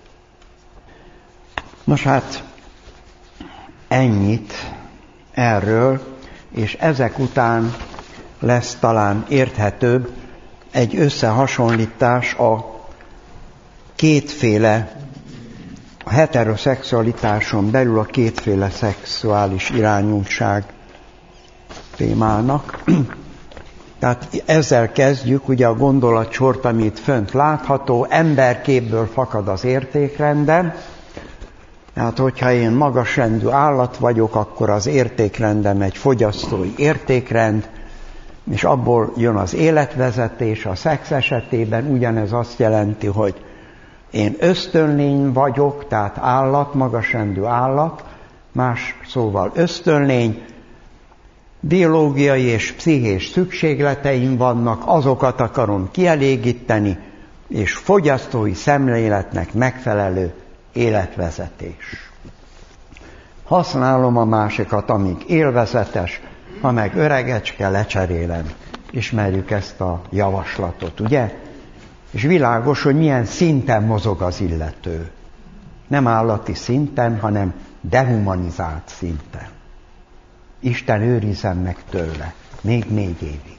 Nos hát, ennyit erről, és ezek után lesz talán érthetőbb egy összehasonlítás a kétféle, a heteroszexualitáson belül a kétféle szexuális irányultság témának. Tehát ezzel kezdjük ugye a gondolatsort, amit fönt látható, emberképből fakad az értékrendem. Tehát, hogyha én magasrendű állat vagyok, akkor az értékrendem egy fogyasztói értékrend, és abból jön az életvezetés. A szex esetében ugyanez azt jelenti, hogy én ösztönlény vagyok, tehát állat, magasrendű állat, más szóval ösztönlény, biológiai és pszichés szükségleteim vannak, azokat akarom kielégíteni, és fogyasztói szemléletnek megfelelő életvezetés. Használom a másikat, amíg élvezetes, ha meg öregecske, lecserélem. Ismerjük ezt a javaslatot, ugye? És világos, hogy milyen szinten mozog az illető. Nem állati szinten, hanem dehumanizált szinten. Isten őrizzen meg tőle, még 4 évig.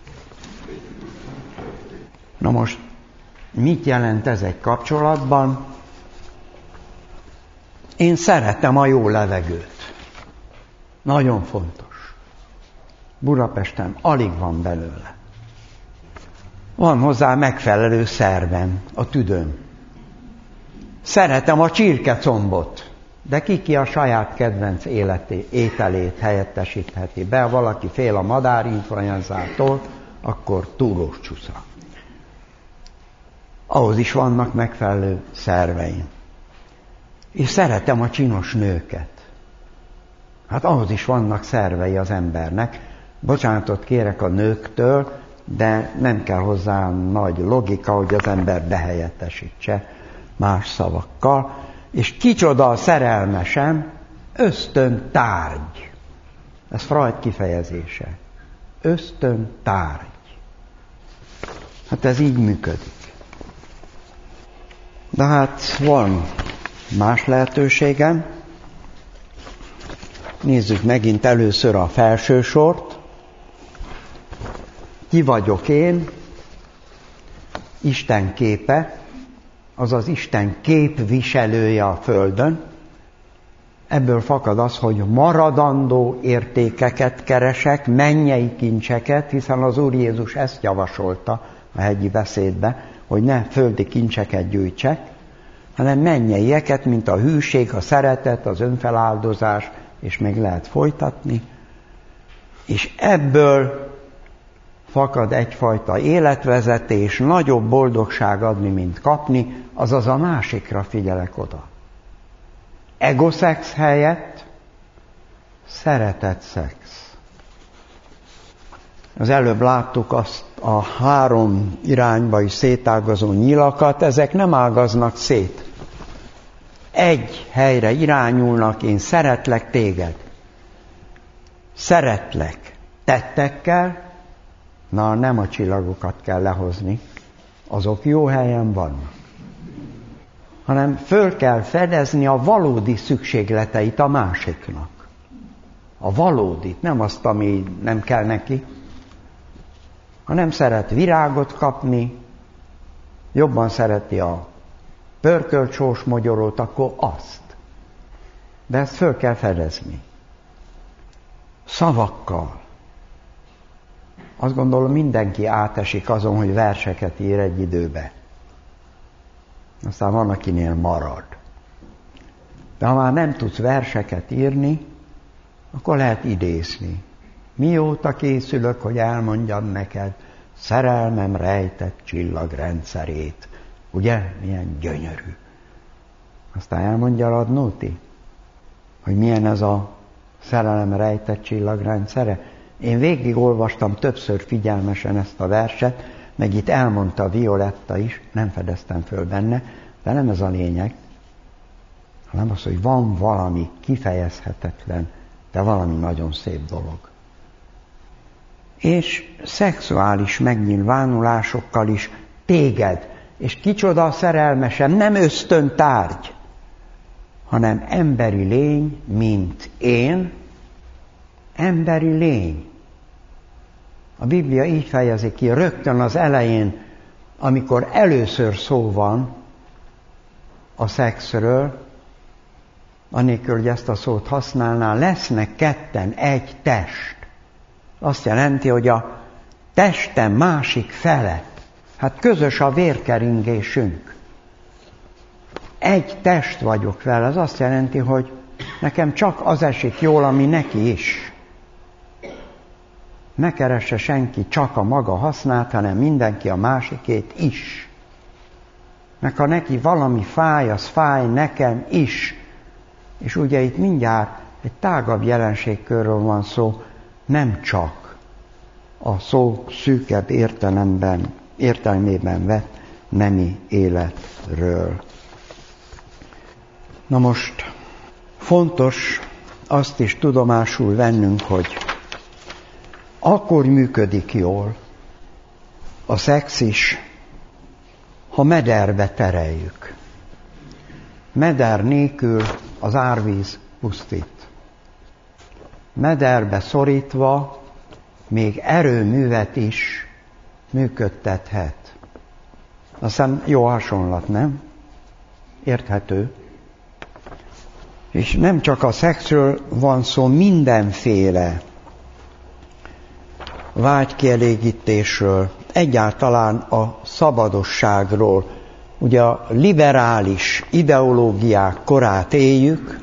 Na most, mit jelent ez egy kapcsolatban? Én szeretem a jó levegőt. Nagyon fontos. Budapesten alig van belőle. Van hozzá megfelelő szervem, a tüdőm. Szeretem a csirkecombot, de ki a saját kedvenc ételét helyettesítheti be. Ha valaki fél a madárinfluenzától, akkor túlós csusza. Ahhoz is vannak megfelelő szerveim. És szeretem a csinos nőket. Hát ahhoz is vannak szervei az embernek. Bocsánatot kérek a nőktől, de nem kell hozzá nagy logika, hogy az ember behelyettesítse más szavakkal. És kicsoda a szerelmesem? Ösztöntárgy. Ez Freud kifejezése. Ösztöntárgy. Hát ez így működik. De hát van más lehetőségem. Nézzük megint először a felső sort. Ki vagyok én? Isten képe, azaz Isten képviselője a Földön. Ebből fakad az, hogy maradandó értékeket keresek, mennyei kincseket, hiszen az Úr Jézus ezt javasolta a hegyi beszédbe, hogy ne földi kincseket gyűjtsek, hanem mennyeieket, mint a hűség, a szeretet, az önfeláldozás, és még lehet folytatni. És ebből fakad egyfajta életvezetés, nagyobb boldogság adni, mint kapni, azaz a másikra figyelek oda. Egoszex helyett szeretett szex. Az előbb láttuk azt a 3 irányba is szétágazó nyilakat, ezek nem ágaznak szét. Egy helyre irányulnak, én szeretlek téged. Szeretlek tettekkel, na nem a csillagokat kell lehozni, azok jó helyen vannak. Hanem föl kell fedezni a valódi szükségleteit a másiknak. A valódit, nem azt, ami nem kell neki. Ha nem szeret virágot kapni, jobban szereti a pörkölt sós mogyorót, akkor azt. De ezt föl kell fedezni. Szavakkal. Azt gondolom, mindenki átesik azon, hogy verseket ír egy időbe. Aztán van, akinél marad. De ha már nem tudsz verseket írni, akkor lehet idézni. Mióta készülök, hogy elmondjam neked szerelmem rejtett csillagrendszerét. Ugye? Milyen gyönyörű. Aztán elmondja Radnóti, hogy milyen ez a szerelem rejtett csillagrendszere. Én végigolvastam többször figyelmesen ezt a verset, meg itt elmondta Violetta is, nem fedeztem föl benne, de nem ez a lényeg, hanem az, hogy van valami kifejezhetetlen, de valami nagyon szép dolog. És szexuális megnyilvánulásokkal is téged, és kicsoda a szerelmesem, nem ösztöntárgy, hanem emberi lény, mint én, emberi lény. A Biblia így fejezi ki rögtön az elején, amikor először szó van a szexről, anélkül, hogy ezt a szót használná, lesznek ketten egy test. Azt jelenti, hogy a testem másik fele, hát közös a vérkeringésünk. Egy test vagyok vele, ez azt jelenti, hogy nekem csak az esik jól, ami neki is. Ne keresse senki csak a maga hasznát, hanem mindenki a másikét is. Meg ha neki valami fáj, az fáj nekem is. És ugye itt mindjárt egy tágabb jelenségkörről van szó, nem csak a szó szűkebb értelmében vett nemi életről. Na most fontos azt is tudomásul vennünk, hogy akkor működik jól a szex is, ha mederbe tereljük. Meder nélkül az árvíz pusztít. Mederbe szorítva még erőművet is működtethet. Azt hiszem jó hasonlat, nem? Érthető. És nem csak a szexről van szó, mindenféle vágykielégítésről, egyáltalán a szabadosságról. Ugye a liberális ideológiák korát éljük,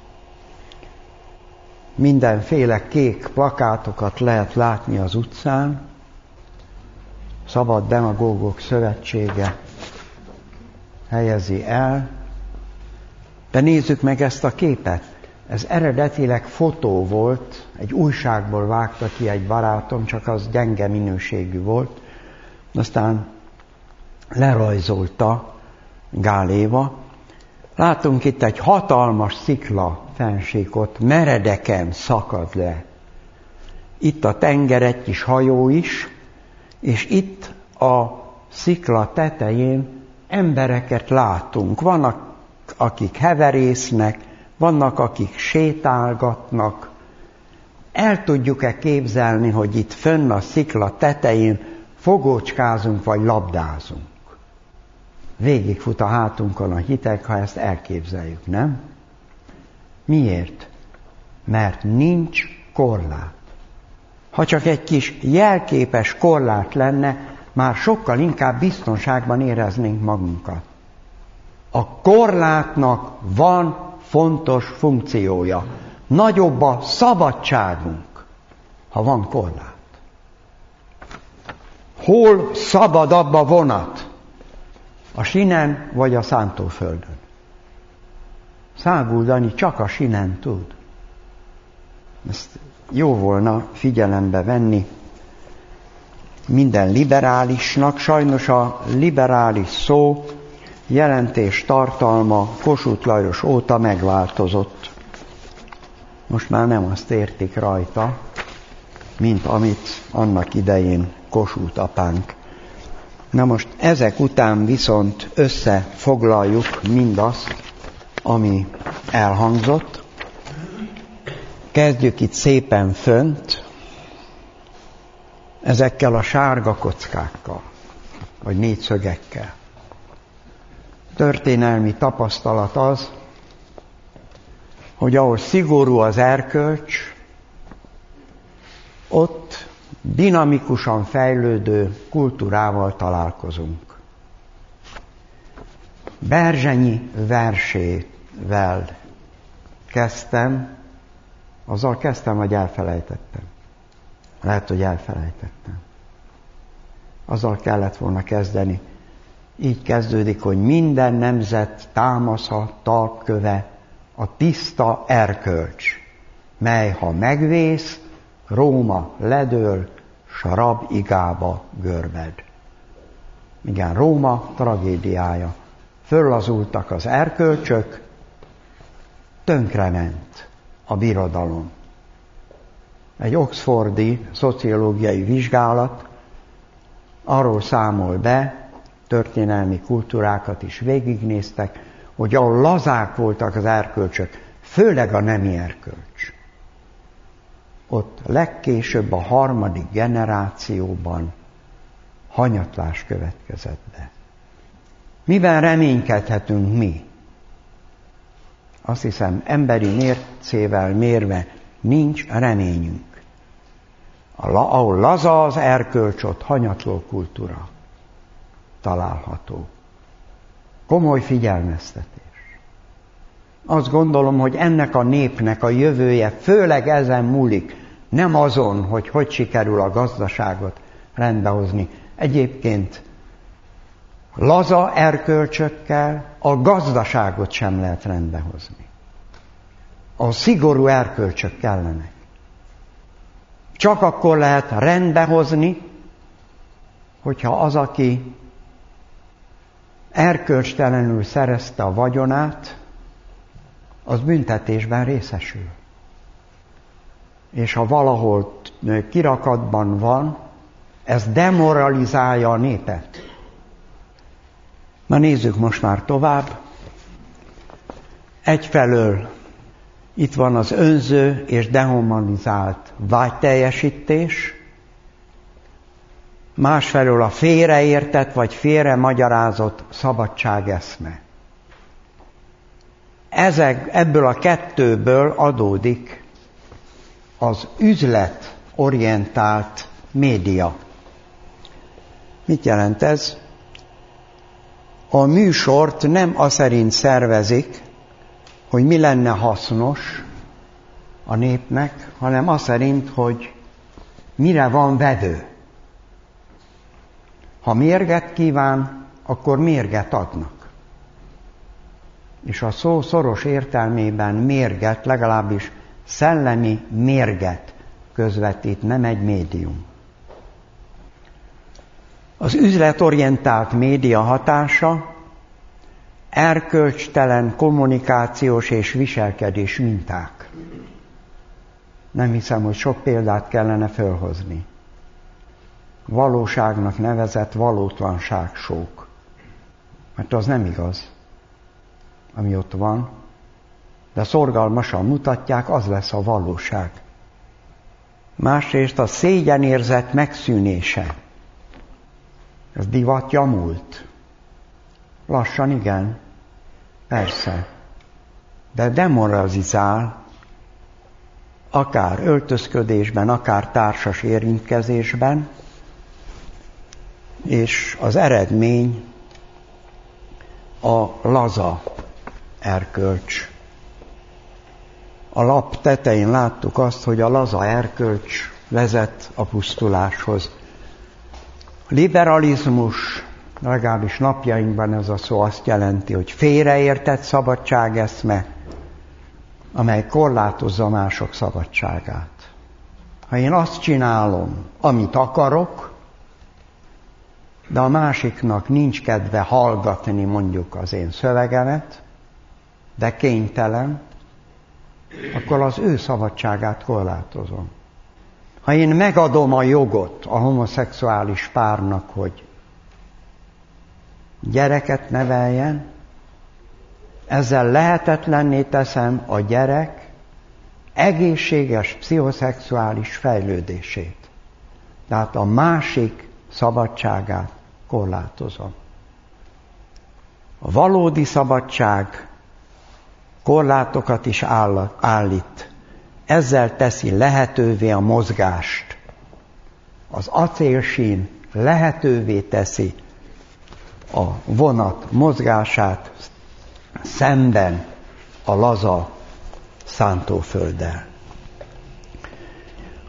mindenféle kék plakátokat lehet látni az utcán, Szabad Demagógok Szövetsége helyezi el, de nézzük meg ezt a képet. Ez eredetileg fotó volt, egy újságból vágta ki egy barátom, csak az gyenge minőségű volt. Aztán lerajzolta Gál Éva. Látunk itt egy hatalmas szikla fennsíkot, meredeken szakad le. Itt a tenger, egy kis hajó is, és itt a szikla tetején embereket látunk. Vannak, akik heverésznek, vannak, akik sétálgatnak. El tudjuk-e képzelni, hogy itt fönn a szikla tetején fogócskázunk vagy labdázunk? Végigfut a hátunkon a hideg, ha ezt elképzeljük, nem? Miért? Mert nincs korlát. Ha csak egy kis jelképes korlát lenne, már sokkal inkább biztonságban éreznénk magunkat. A korlátnak van fontos funkciója. Nagyobb a szabadságunk, ha van korlát. Hol szabadabb a vonat? A sinen vagy a szántóföldön? Száguldani csak a sinen tud. Ezt jó volna figyelembe venni minden liberálisnak. Sajnos a liberális szó jelentés tartalma Kossuth Lajos óta megváltozott. Most már nem azt értik rajta, mint amit annak idején Kossuth apánk. Na most ezek után viszont összefoglaljuk mindazt, ami elhangzott. Kezdjük itt szépen fönt, ezekkel a sárga kockákkal, vagy négyszögekkel. Történelmi tapasztalat az, hogy ahol szigorú az erkölcs, ott dinamikusan fejlődő kultúrával találkozunk. Berzsenyi versével kezdtem, Azzal kezdtem, vagy elfelejtettem. Lehet, hogy elfelejtettem. Azzal kellett volna kezdeni. Így kezdődik, hogy minden nemzet támasza, talpköve a tiszta erkölcs, mely ha megvész, Róma ledől, s a rab igába görbed. Igen, Róma tragédiája. Föllazultak az erkölcsök, tönkrement a birodalom. Egy oxfordi szociológiai vizsgálat arról számol be, történelmi kultúrákat is végignéztek, hogy ahol lazák voltak az erkölcsök, főleg a nemi erkölcs, ott legkésőbb a 3. generációban hanyatlás következett be. Miben reménykedhetünk mi? Azt hiszem, emberi mércével mérve nincs reményünk. Ahol laza az erkölcs, ott hanyatló kultúra található. Komoly figyelmeztetés. Azt gondolom, hogy ennek a népnek a jövője főleg ezen múlik, nem azon, hogy sikerül a gazdaságot rendbehozni. Egyébként laza erkölcsökkel a gazdaságot sem lehet rendbehozni. A szigorú erkölcsök kellenek. Csak akkor lehet rendbehozni, hogyha az, aki erkölcstelenül szerezte a vagyonát, az büntetésben részesül. És ha valahol kirakatban van, ez demoralizálja a népet. Na nézzük most már tovább. Egyfelől itt van az önző és dehumanizált vágyteljesítés, másfelől a félreértett vagy félremagyarázott szabadságeszme. Ebből a kettőből adódik az üzletorientált média. Mit jelent ez? A műsort nem aszerint szervezik, hogy mi lenne hasznos a népnek, hanem aszerint, hogy mire van vevő. Ha mérget kíván, akkor mérget adnak. És a szó szoros értelmében mérget, legalábbis szellemi mérget közvetít, nem egy médium. Az üzletorientált média hatása erkölcstelen kommunikációs és viselkedés minták. Nem hiszem, hogy sok példát kellene fölhozni. Valóságnak nevezett valótlanságsók. Mert az nem igaz, ami ott van, de szorgalmasan mutatják, az lesz a valóság. Másrészt a szégyenérzet megszűnése. Ez divatja múlt. Lassan igen, persze, de demoralizál, akár öltözködésben, akár társas érintkezésben, és az eredmény a laza erkölcs. A lap tetején láttuk azt, hogy a laza erkölcs vezet a pusztuláshoz. Liberalizmus, legalábbis napjainkban ez a szó azt jelenti, hogy félreértett szabadságeszme, amely korlátozza mások szabadságát. Ha én azt csinálom, amit akarok, de a másiknak nincs kedve hallgatni mondjuk az én szövegemet, de kénytelen, akkor az ő szabadságát korlátozom. Ha én megadom a jogot a homoszexuális párnak, hogy gyereket neveljen, ezzel lehetetlenné teszem a gyerek egészséges pszichoszexuális fejlődését. Tehát a másik szabadságát korlátozom. A valódi szabadság korlátokat is állít. Ezzel teszi lehetővé a mozgást. Az acélsín lehetővé teszi a vonat mozgását szemben a laza szántófölddel.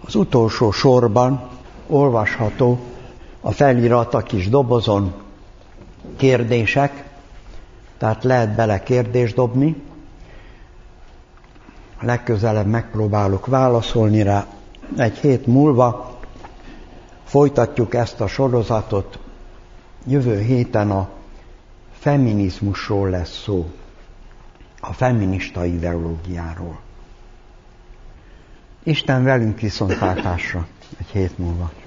Az utolsó sorban olvasható a felirat a kis dobozon kérdések, tehát lehet bele kérdést dobni. Legközelebb megpróbálok válaszolni rá. Egy hét múlva folytatjuk ezt a sorozatot. Jövő héten a feminizmusról lesz szó, a feminista ideológiáról. Isten velünk viszontlátásra egy hét múlva.